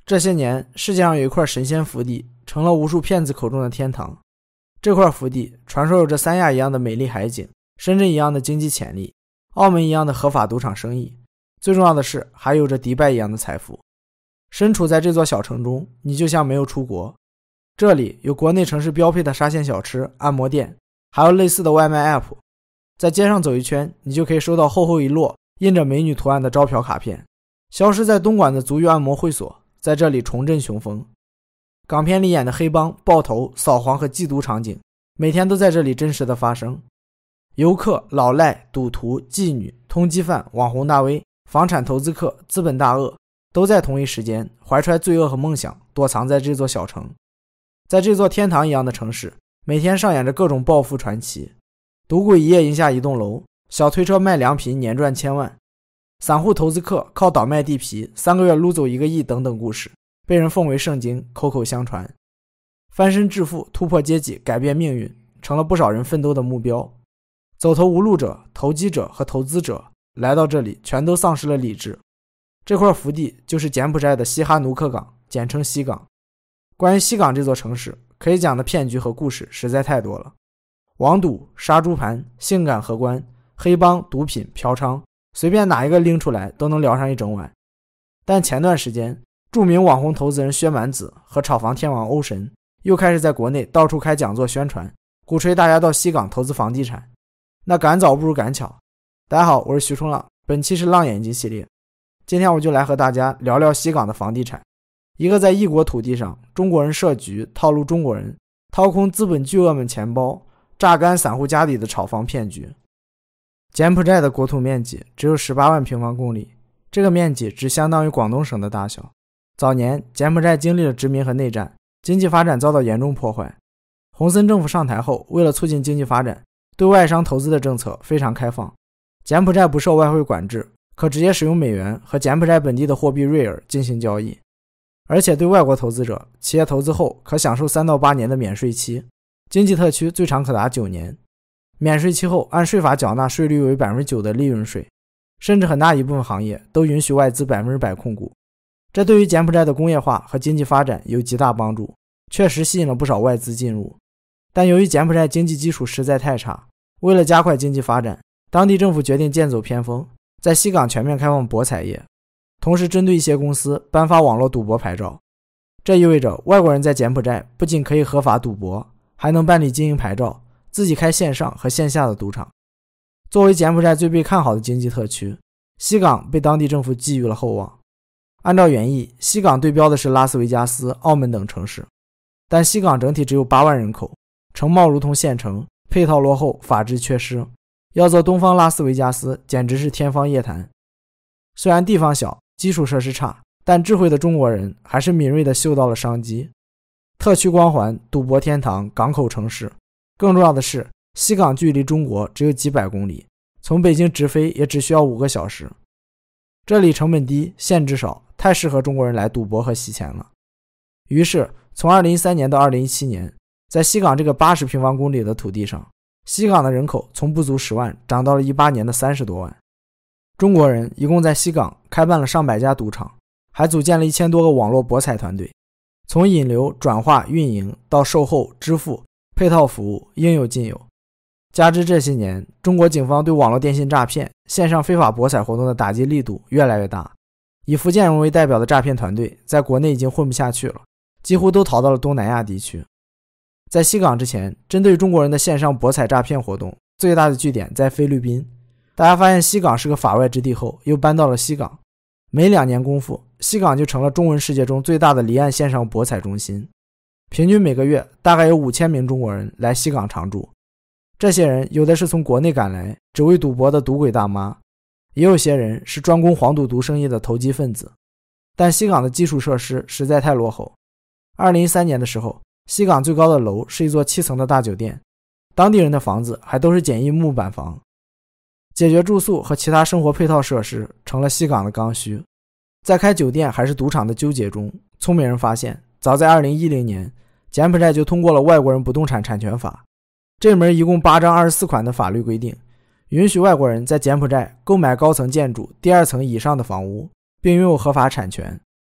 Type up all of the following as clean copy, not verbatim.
这些年，世界上有一块神仙福地，成了无数骗子口中的天堂。这块福地传说有着三亚一样的美丽海景，深圳一样的经济潜力，澳门一样的合法赌场生意，最重要的是还有着迪拜一样的财富。身处在这座小城中，你就像没有出国。这里有国内城市标配的沙县小吃、按摩店，还有类似的外卖 app。 在街上走一圈，你就可以收到厚厚一摞印着美女图案的招嫖卡片。消失在东莞的足浴按摩会所在这里重振雄风。港片里演的黑帮、爆头、扫黄和缉毒场景每天都在这里真实的发生。游客、老赖、赌徒、妓女、通缉犯、网红大 V、房产投资客、资本大鳄都在同一时间怀揣罪恶和梦想，躲藏在这座小城。在这座天堂一样的城市，每天上演着各种暴富传奇。赌鬼一夜赢下一栋楼，小推车卖凉皮年赚千万，散户投资客靠倒卖地皮3个月撸走1个亿等等故事，被人奉为圣经，口口相传。翻身致富、突破阶级、改变命运，成了不少人奋斗的目标。走投无路者、投机者和投资者来到这里，全都丧失了理智。这块福地就是柬埔寨的西哈努克港，简称西港。关于西港这座城市，可以讲的骗局和故事实在太多了。网赌、杀猪盘、性感荷官、黑帮、毒品、嫖娼，随便哪一个拎出来都能聊上一整晚。但前段时间，著名网红投资人薛蛮子和炒房天王欧神又开始在国内到处开讲座宣传，鼓吹大家到西港投资房地产。那赶早不如赶巧。大家好，我是徐冲浪，本期是浪眼睛系列。今天我就来和大家聊聊西港的房地产，一个在异国土地上中国人设局套路中国人，掏空资本巨鳄们钱包，榨干散户家底的炒房骗局。柬埔寨的国土面积只有18万平方公里，这个面积只相当于广东省的大小。早年柬埔寨经历了殖民和内战，经济发展遭到严重破坏。洪森政府上台后，为了促进经济发展，对外商投资的政策非常开放。柬埔寨不受外汇管制，可直接使用美元和柬埔寨本地的货币瑞尔进行交易。而且对外国投资者，企业投资后可享受3到8年的免税期，经济特区最长可达9年。免税期后按税法缴纳税率为 9% 的利润税，甚至很大一部分行业都允许外资 100% 控股。这对于柬埔寨的工业化和经济发展有极大帮助，确实吸引了不少外资进入。但由于柬埔寨经济基础实在太差，为了加快经济发展，当地政府决定剑走偏锋，在西港全面开放博彩业，同时针对一些公司颁发网络赌博牌照。这意味着外国人在柬埔寨不仅可以合法赌博，还能办理经营牌照，自己开线上和线下的赌场。作为柬埔寨最被看好的经济特区，西港被当地政府寄予了厚望。按照原意，西港对标的是拉斯维加斯、澳门等城市，但西港整体只有8万人口，城貌如同县城，配套落后，法治缺失，要做东方拉斯维加斯简直是天方夜谭。虽然地方小，基础设施差，但智慧的中国人还是敏锐地嗅到了商机。特区光环、赌博天堂、港口城市，更重要的是西港距离中国只有几百公里，从北京直飞也只需要5个小时。这里成本低，限制少，太适合中国人来赌博和洗钱了。于是从2013年到2017年，在西港这个80平方公里的土地上，西港的人口从不足10万涨到了18年的30多万。中国人一共在西港开办了上百家赌场，还组建了1000多个网络博彩团队，从引流、转化、运营到售后、支付、配套服务应有尽有。加之这些年中国警方对网络电信诈骗、线上非法博彩活动的打击力度越来越大，以福建人为代表的诈骗团队在国内已经混不下去了，几乎都逃到了东南亚地区。在西港之前，针对中国人的线上博彩诈骗活动最大的据点在菲律宾。大家发现西港是个法外之地后，又搬到了西港。没2年功夫，西港就成了中文世界中最大的离岸线上博彩中心。平均每个月大概有5000名中国人来西港常住。这些人有的是从国内赶来只为赌博的赌鬼大妈，也有些人是专攻黄赌毒生意的投机分子。但西港的基础设施实在太落后。2013年的时候，西港最高的楼是一座7层的大酒店，当地人的房子还都是简易木板房。解决住宿和其他生活配套设施成了西港的刚需。在开酒店还是赌场的纠结中，聪明人发现，早在2010年，柬埔寨就通过了外国人不动产产权法。这门一共8章24款的法律规定，允许外国人在柬埔寨购买高层建筑第2层以上的房屋，并拥有合法产权，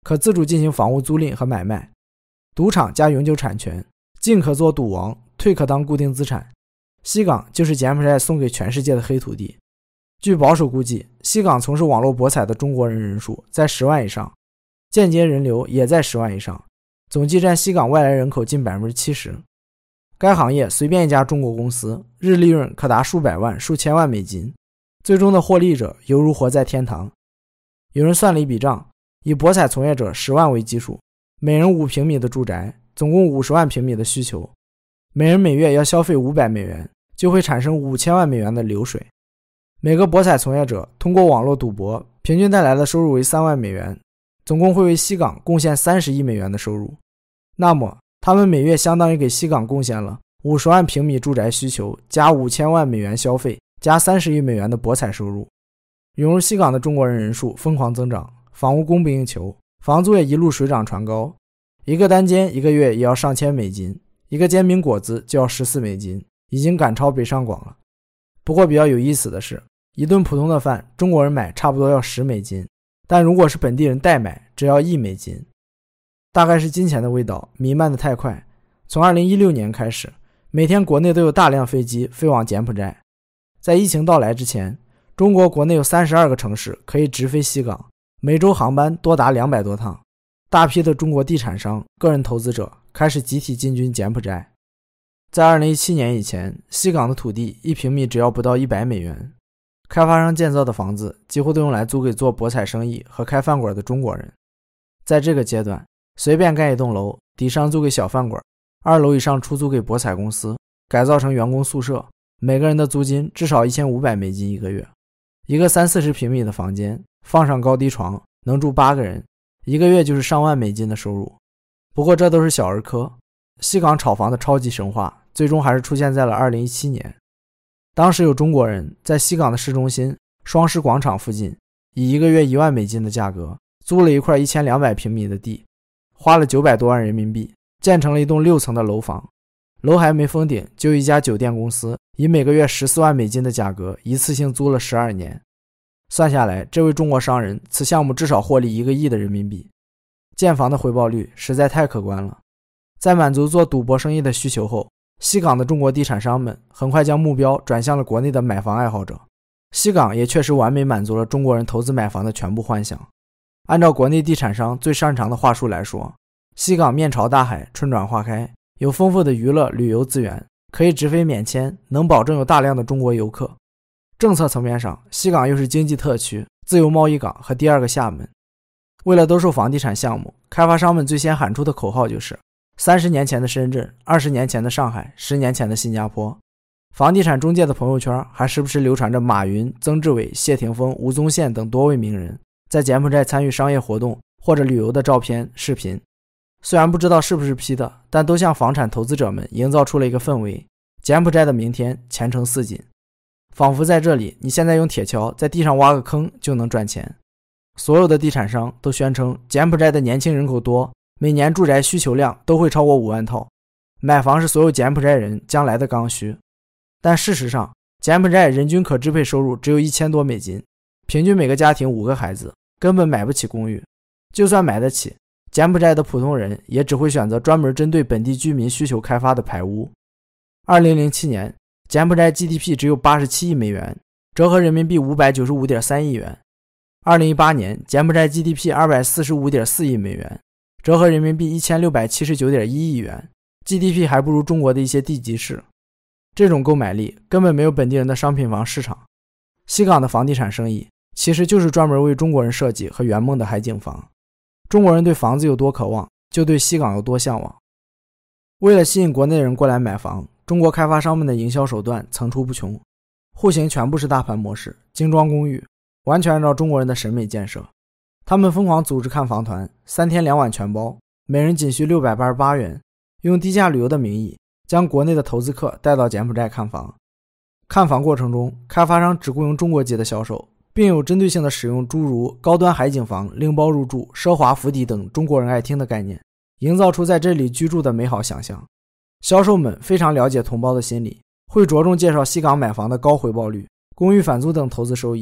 可自主进行房屋租赁和买卖，赌场加永久产权，进可做赌王，退可当固定资产。西港就是柬埔寨送给全世界的黑土地。据保守估计，西港从事网络博彩的中国人人数在10万以上，间接人流也在10万以上，总计占西港外来人口近 70%。 该行业随便一家中国公司日利润可达数百万数千万美金，最终的获利者犹如活在天堂。有人算了一笔账，以博彩从业者10万为基数，每人5平米的住宅，总共50万平米的需求，每人每月要消费500美元，就会产生5000万美元的流水。每个博彩从业者通过网络赌博平均带来的收入为3万美元，总共会为西港贡献30亿美元的收入。那么他们每月相当于给西港贡献了50万平米住宅需求加5000万美元消费加30亿美元的博彩收入。涌入西港的中国人人数疯狂增长，房屋供不应求，房租也一路水涨船高，一个单间一个月也要上千美金，一个煎饼果子就要14美金，已经赶超北上广了。不过比较有意思的是，一顿普通的饭中国人买差不多要10美金，但如果是本地人代买只要1美金。大概是金钱的味道弥漫得太快，从2016年开始，每天国内都有大量飞机飞往柬埔寨。在疫情到来之前，中国国内有32个城市可以直飞西港，每周航班多达200多趟。大批的中国地产商、个人投资者开始集体进军柬埔寨。在2017年以前，西港的土地1平米只要不到100美元，开发商建造的房子几乎都用来租给做博彩生意和开饭馆的中国人。在这个阶段，随便盖一栋楼，底上租给小饭馆，2楼以上出租给博彩公司，改造成员工宿舍，每个人的租金至少1500美金一个月。一个30-40平米的房间，放上高低床，能住8个人，一个月就是上万美金的收入。不过这都是小儿科，西港炒房的超级神话最终还是出现在了2017年。当时有中国人在西港的市中心双狮广场附近，以一个月1万美金的价格租了一块1200平米的地，花了900多万人民币，建成了一栋6层的楼房。楼还没封顶，就一家酒店公司以每个月14万美金的价格一次性租了12年。算下来，这位中国商人此项目至少获利1个亿的人民币。建房的回报率实在太可观了。在满足做赌博生意的需求后，西港的中国地产商们很快将目标转向了国内的买房爱好者。西港也确实完美满足了中国人投资买房的全部幻想。按照国内地产商最擅长的话术来说，西港面朝大海，春暖花开，有丰富的娱乐旅游资源，可以直飞免签，能保证有大量的中国游客。政策层面上，西港又是经济特区、自由贸易港和第2个厦门。为了兜售房地产项目，开发商们最先喊出的口号就是30年前的深圳，20年前的上海，10年前的新加坡。房地产中介的朋友圈还时不时流传着马云、曾志伟、谢霆锋、吴宗宪等多位名人在柬埔寨参与商业活动或者旅游的照片、视频。虽然不知道是不是 P 的，但都向房产投资者们营造出了一个氛围：柬埔寨的明天前程似锦。仿佛在这里，你现在用铁锹在地上挖个坑就能赚钱。所有的地产商都宣称柬埔寨的年轻人口多，每年住宅需求量都会超过5万套，买房是所有柬埔寨人将来的刚需。但事实上，柬埔寨人均可支配收入只有1000多美金，平均每个家庭5个孩子，根本买不起公寓。就算买得起，柬埔寨的普通人也只会选择专门针对本地居民需求开发的排屋。2007年，柬埔寨 GDP 只有87亿美元，折合人民币595.3亿元。2018年，柬埔寨 GDP 245.4亿美元，折合人民币1679.1亿元， GDP 还不如中国的一些地级市。这种购买力根本没有本地人的商品房市场。西港的房地产生意其实就是专门为中国人设计和圆梦的海景房。中国人对房子有多渴望，就对西港有多向往。为了吸引国内人过来买房，中国开发商们的营销手段层出不穷，户型全部是大盘模式，精装公寓，完全按照中国人的审美建设。他们疯狂组织看房团，3天2晚全包，每人仅需688元，用低价旅游的名义将国内的投资客带到柬埔寨看房。看房过程中，开发商只雇佣中国籍的销售，并有针对性的使用诸如高端海景房、另包入住、奢华府邸等中国人爱听的概念，营造出在这里居住的美好想象。销售们非常了解同胞的心理，会着重介绍西港买房的高回报率、公寓返租等投资收益，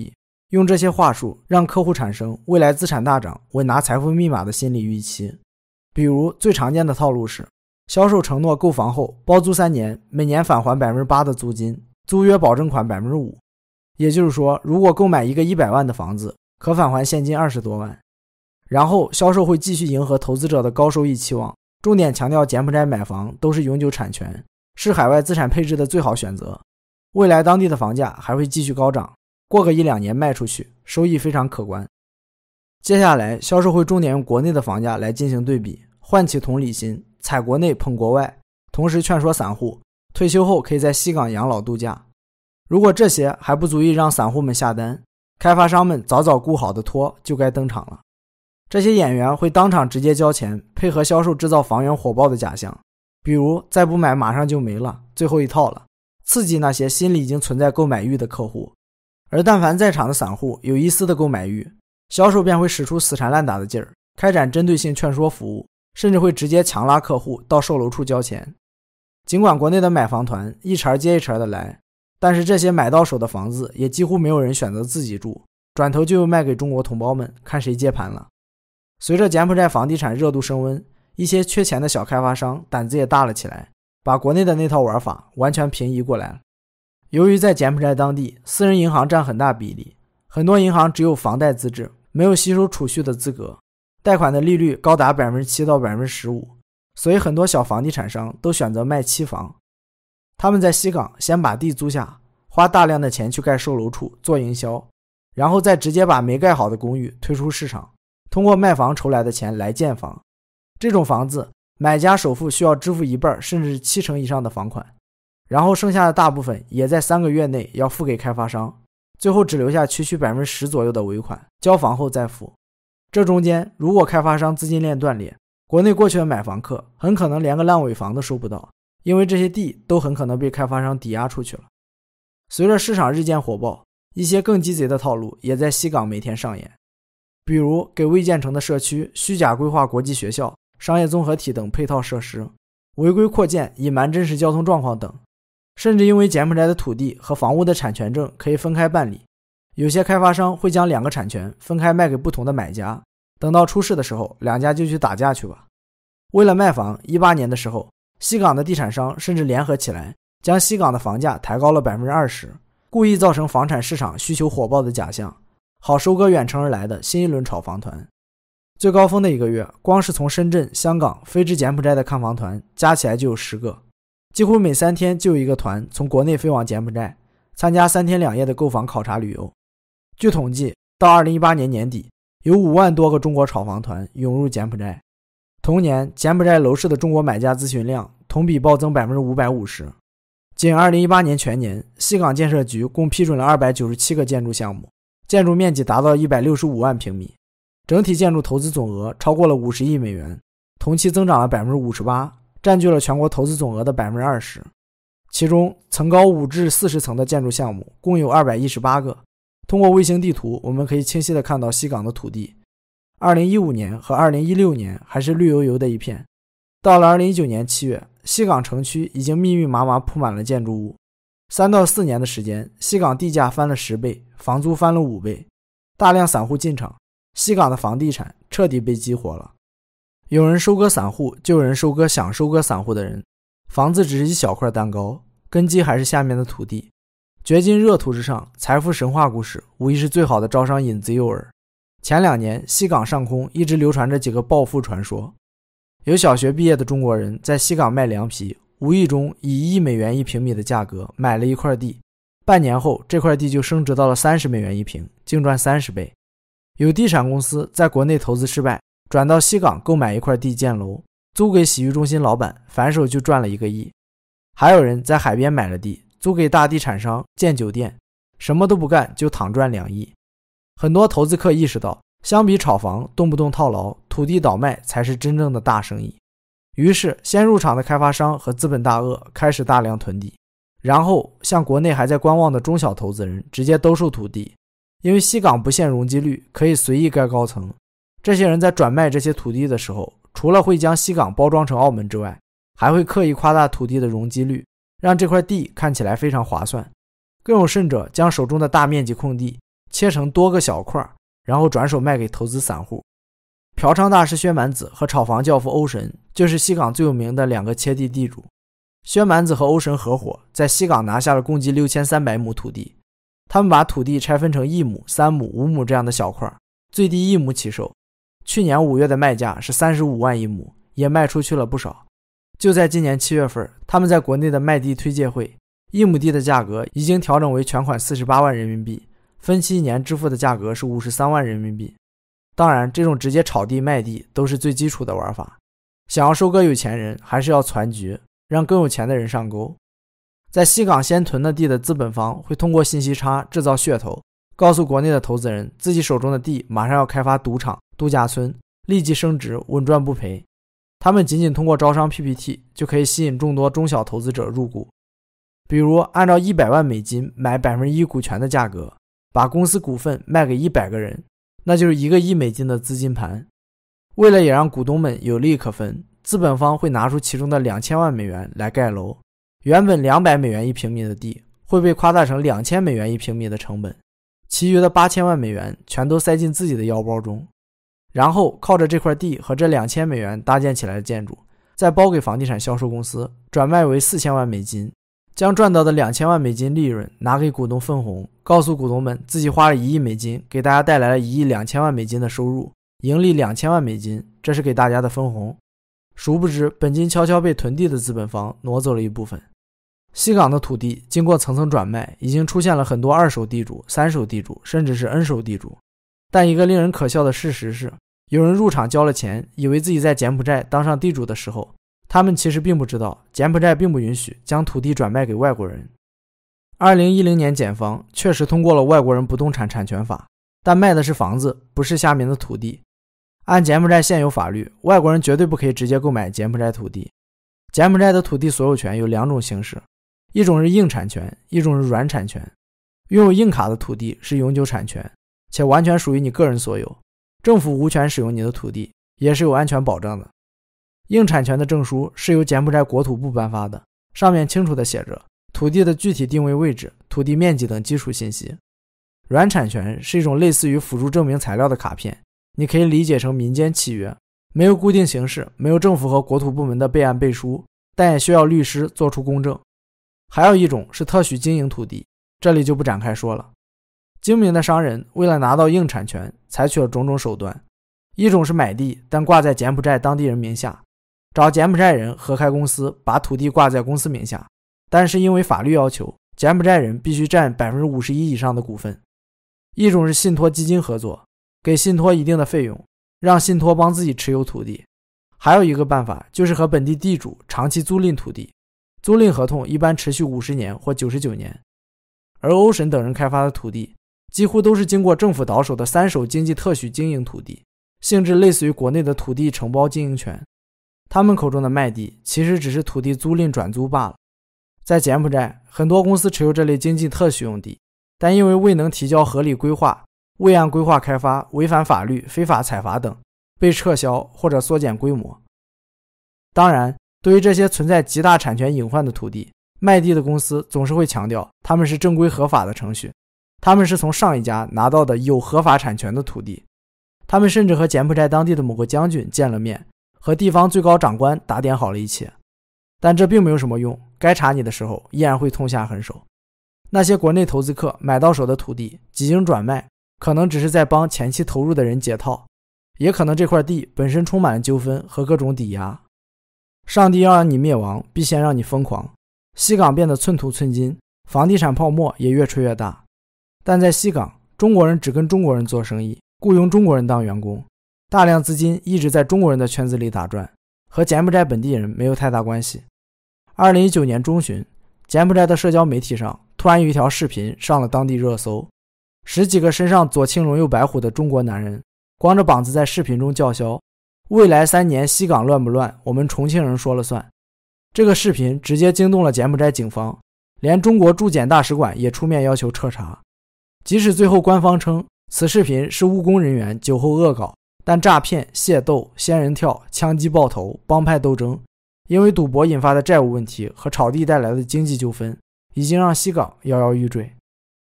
用这些话术让客户产生未来资产大涨为拿财富密码的心理预期。比如最常见的套路是，销售承诺购房后包租3年，每年返还 8% 的租金，租约保证款 5%。 也就是说，如果购买一个100万的房子，可返还现金20多万。然后销售会继续迎合投资者的高收益期望，重点强调柬埔寨买房都是永久产权，是海外资产配置的最好选择，未来当地的房价还会继续高涨，过个1-2年卖出去，收益非常可观。接下来销售会重点用国内的房价来进行对比，唤起同理心，踩国内捧国外，同时劝说散户退休后可以在西港养老度假。如果这些还不足以让散户们下单，开发商们早早顾好的托就该登场了。这些演员会当场直接交钱，配合销售制造房源火爆的假象，比如再不买马上就没了，最后一套了，刺激那些心里已经存在购买欲的客户。而但凡在场的散户有一丝的购买欲，销售便会使出死缠烂打的劲儿，开展针对性劝说服务，甚至会直接强拉客户到售楼处交钱。尽管国内的买房团一茬接一茬的来，但是这些买到手的房子也几乎没有人选择自己住，转头就又卖给中国同胞们，看谁接盘了。随着柬埔寨房地产热度升温，一些缺钱的小开发商胆子也大了起来，把国内的那套玩法完全平移过来了。由于在柬埔寨当地，私人银行占很大比例，很多银行只有房贷资质，没有吸收储蓄的资格，贷款的利率高达 7% 到 15%， 所以很多小房地产商都选择卖期房。他们在西港先把地租下，花大量的钱去盖售楼处做营销，然后再直接把没盖好的公寓推出市场，通过卖房筹来的钱来建房。这种房子买家首付需要支付1半甚至70%以上的房款，然后剩下的大部分也在3个月内要付给开发商，最后只留下区区 10% 左右的尾款，交房后再付。这中间如果开发商资金链断裂，国内过去的买房客很可能连个烂尾房都收不到，因为这些地都很可能被开发商抵押出去了。随着市场日渐火爆，一些更鸡贼的套路也在西港每天上演，比如给未建成的社区虚假规划国际学校、商业综合体等配套设施，违规扩建隐瞒真实交通状况等。甚至因为柬埔寨的土地和房屋的产权证可以分开办理，有些开发商会将2个产权分开卖给不同的买家，等到出事的时候2家就去打架去吧。为了卖房，18年的时候，西港的地产商甚至联合起来将西港的房价抬高了 20%， 故意造成房产市场需求火爆的假象，好收割远程而来的新一轮炒房团。最高峰的1个月，光是从深圳、香港飞至柬埔寨的看房团加起来就有10个，几乎每3天就有一个团从国内飞往柬埔寨参加3天2夜的购房考察旅游。据统计，到2018年年底，有5万多个中国炒房团涌入柬埔寨。同年，柬埔寨楼市的中国买家咨询量同比暴增 550%。仅2018年全年，西港建设局共批准了297个建筑项目，建筑面积达到165万平米，整体建筑投资总额超过了50亿美元，同期增长了 58%， 占据了全国投资总额的 20%。 其中层高5至40层的建筑项目共有218个。通过卫星地图，我们可以清晰地看到西港的土地。2015年和2016年还是绿油油的一片，到了2019年7月，西港城区已经密密麻麻铺满了建筑物。3到4年的时间，西港地价翻了10倍，房租翻了5倍，大量散户进场，西港的房地产彻底被激活了。有人收割散户，就有人收割想收割散户的人，房子只是一小块蛋糕，根基还是下面的土地。掘金热土之上，财富神话故事无疑是最好的招商引子诱饵。前2年，西港上空一直流传着几个暴富传说。有小学毕业的中国人在西港卖凉皮，无意中以1亿美元1平米的价格买了一块地，半年后这块地就升值到了30美元1平，净赚30倍。有地产公司在国内投资失败，转到西港购买一块地建楼，租给洗浴中心老板，反手就赚了1个亿。还有人在海边买了地，租给大地产商建酒店，什么都不干就躺赚2亿。很多投资客意识到，相比炒房动不动套牢，土地倒卖才是真正的大生意。于是先入场的开发商和资本大鳄开始大量囤地，然后向国内还在观望的中小投资人直接兜售土地。因为西港不限容积率，可以随意盖高层，这些人在转卖这些土地的时候，除了会将西港包装成澳门之外，还会刻意夸大土地的容积率，让这块地看起来非常划算。更有甚者，将手中的大面积空地切成多个小块，然后转手卖给投资散户。嫖娼大师薛蛮子和炒房教父欧神就是西港最有名的2个切地地主。薛蛮子和欧神合伙在西港拿下了共计6300亩土地，他们把土地拆分成1亩、3亩、5亩这样的小块，最低1亩起售。去年5月的卖价是35万1亩，也卖出去了不少。就在今年7月份，他们在国内的卖地推介会，1亩地的价格已经调整为全款48万人民币，分期1年支付的价格是53万人民币。当然，这种直接炒地卖地都是最基础的玩法，想要收割有钱人，还是要攒局，让更有钱的人上钩。在西港先囤的地的资本方会通过信息差制造噱头，告诉国内的投资人自己手中的地马上要开发赌场、度假村，立即升值，稳赚不赔。他们仅仅通过招商 PPT 就可以吸引众多中小投资者入股，比如按照100万美金买1%股权的价格，把公司股份卖给100个人，那就是1个亿美金的资金盘。为了也让股东们有利可分，资本方会拿出其中的2000万美元来盖楼，原本200美元1平米的地会被夸大成2000美元1平米的成本，其余的8000万美元全都塞进自己的腰包中，然后靠着这块地和这2000美元搭建起来的建筑，再包给房地产销售公司转卖为4000万美金，将赚到的2000万美金利润拿给股东分红，告诉股东们自己花了1亿美金给大家带来了1亿2000万美金的收入，盈利2000万美金，这是给大家的分红。殊不知本金悄悄被囤地的资本方挪走了一部分。西港的土地经过层层转卖，已经出现了很多2手地主、3手地主，甚至是 N 手地主。但一个令人可笑的事实是，有人入场交了钱，以为自己在柬埔寨当上地主的时候，他们其实并不知道柬埔寨并不允许将土地转卖给外国人。2010年检方确实通过了外国人不动产产权法，但卖的是房子，不是下面的土地。按柬埔寨现有法律，外国人绝对不可以直接购买柬埔寨土地。柬埔寨的土地所有权有2种形式，一种是硬产权，一种是软产权。拥有硬卡的土地是永久产权，且完全属于你个人所有，政府无权使用你的土地，也是有安全保障的。硬产权的证书是由柬埔寨国土部颁发的，上面清楚地写着土地的具体定位位置、土地面积等基础信息。软产权是一种类似于辅助证明材料的卡片，你可以理解成民间契约，没有固定形式，没有政府和国土部门的备案背书，但也需要律师做出公证。还有一种是特许经营土地，这里就不展开说了。精明的商人为了拿到硬产权，采取了种种手段。一种是买地，但挂在柬埔寨当地人名下，找柬埔寨人合开公司，把土地挂在公司名下，但是因为法律要求，柬埔寨人必须占 51% 以上的股份。一种是信托基金合作，给信托一定的费用，让信托帮自己持有土地。还有一个办法就是和本地地主长期租赁土地，租赁合同一般持续50年或99年。而欧神等人开发的土地几乎都是经过政府倒手的3手经济特许经营土地，性质类似于国内的土地承包经营权。他们口中的卖地其实只是土地租赁转租罢了。在柬埔寨，很多公司持有这类经济特许用地，但因为未能提交合理规划，未按规划开发，违反法律、非法采罚等，被撤销或者缩减规模。当然，对于这些存在极大产权隐患的土地，卖地的公司总是会强调他们是正规合法的程序，他们是从上一家拿到的有合法产权的土地。他们甚至和柬埔寨当地的某个将军见了面，和地方最高长官打点好了一切。但这并没有什么用，该查你的时候依然会痛下狠手。那些国内投资客买到手的土地几经转卖，可能只是在帮前期投入的人解套，也可能这块地本身充满了纠纷和各种抵押。上帝要让你灭亡，必先让你疯狂。西港变得寸土寸金，房地产泡沫也越吹越大。但在西港，中国人只跟中国人做生意，雇佣中国人当员工，大量资金一直在中国人的圈子里打转，和柬埔寨本地人没有太大关系。2019年中旬，柬埔寨的社交媒体上突然有一条视频上了当地热搜，10几个身上左青龙右白虎的中国男人光着膀子在视频中叫嚣，未来3年西港乱不乱，我们重庆人说了算。这个视频直接惊动了柬埔寨警方，连中国驻柬大使馆也出面要求彻查。即使最后官方称此视频是务工人员酒后恶搞，但诈骗、械斗、仙人跳、枪击爆头、帮派斗争，因为赌博引发的债务问题和炒地带来的经济纠纷，已经让西港摇摇欲坠。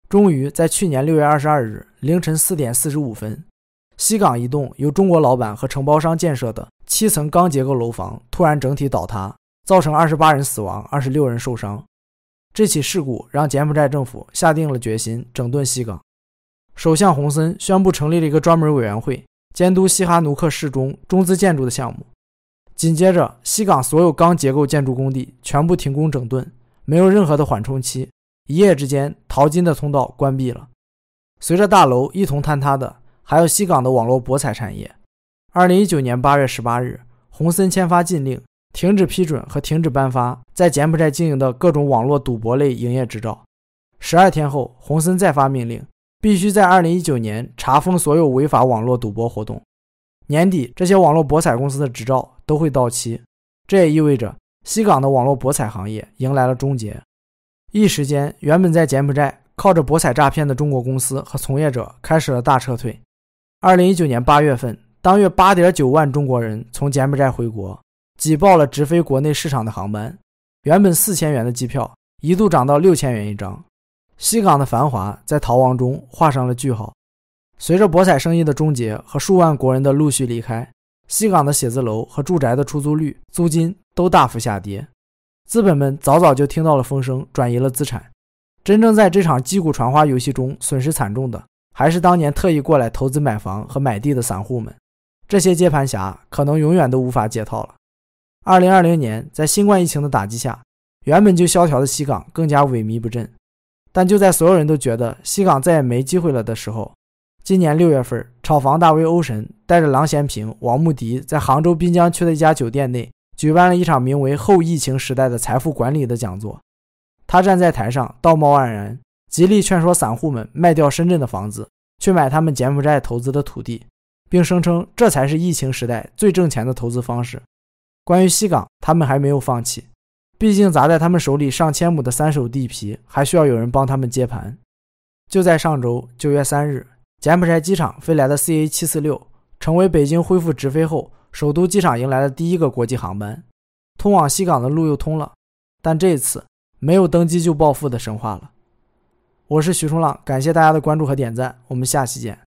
终于在去年6月22日凌晨4点45分，西港一栋由中国老板和承包商建设的7层钢结构楼房突然整体倒塌，造成28人死亡，26人受伤。这起事故让柬埔寨政府下定了决心整顿西港。首相洪森宣布成立了一个专门委员会，监督西哈努克市中中资建筑的项目。紧接着，西港所有钢结构建筑工地全部停工整顿，没有任何的缓冲期，一夜之间淘金的通道关闭了。随着大楼一同坍塌的还有西港的网络博彩产业。2019年8月18日，洪森签发禁令，停止批准和停止颁发在柬埔寨经营的各种网络赌博类营业执照。12天后，洪森再发命令，必须在2019年查封所有违法网络赌博活动。年底，这些网络博彩公司的执照都会到期，这也意味着西港的网络博彩行业迎来了终结。一时间，原本在柬埔寨靠着博彩诈骗的中国公司和从业者开始了大撤退。2019年8月份，当月 8.9 万中国人从柬埔寨回国，挤爆了直飞国内市场的航班，原本4000元的机票一度涨到6000元一张。西港的繁华在逃亡中画上了句号。随着博彩生意的终结和数万国人的陆续离开，西港的写字楼和住宅的出租率、租金都大幅下跌。资本们早就听到了风声，转移了资产。真正在这场击鼓传花游戏中损失惨重的，还是当年特意过来投资买房和买地的散户们。这些接盘侠可能永远都无法解套了。2020年，在新冠疫情的打击下，原本就萧条的西港更加萎靡不振。但就在所有人都觉得西港再也没机会了的时候，今年6月份，炒房大 V 欧神带着郎咸平、王牧迪在杭州滨江区的一家酒店内举办了一场名为后疫情时代的财富管理的讲座。他站在台上道貌岸然，极力劝说散户们卖掉深圳的房子，去买他们柬埔寨投资的土地，并声称这才是疫情时代最挣钱的投资方式。关于西港，他们还没有放弃，毕竟砸在他们手里上千亩的3手地皮还需要有人帮他们接盘。就在上周9月3日，柬埔寨机场飞来的 CA746 成为北京恢复直飞后首都机场迎来的第一个国际航班，通往西港的路又通了，但这次没有登机就暴富的神话了。我是徐冲浪，感谢大家的关注和点赞，我们下期见。